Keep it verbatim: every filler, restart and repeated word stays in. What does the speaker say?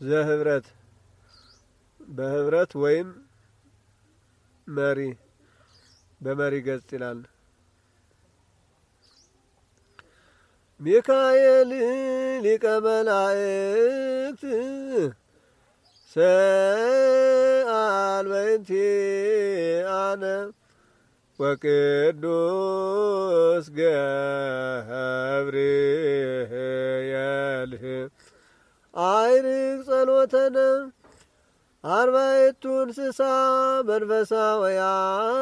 ዘህብረት በህብረት ወይም መሪ በመሪ ገጽ ይላል። ሚካኤል ሊቀ መላእክት ሰአል በእንቲአነ ወቅዱስ ገብርኤል አይርግ ጸሎተነ አርባዕቱ እንስሳ መንፈሳውያን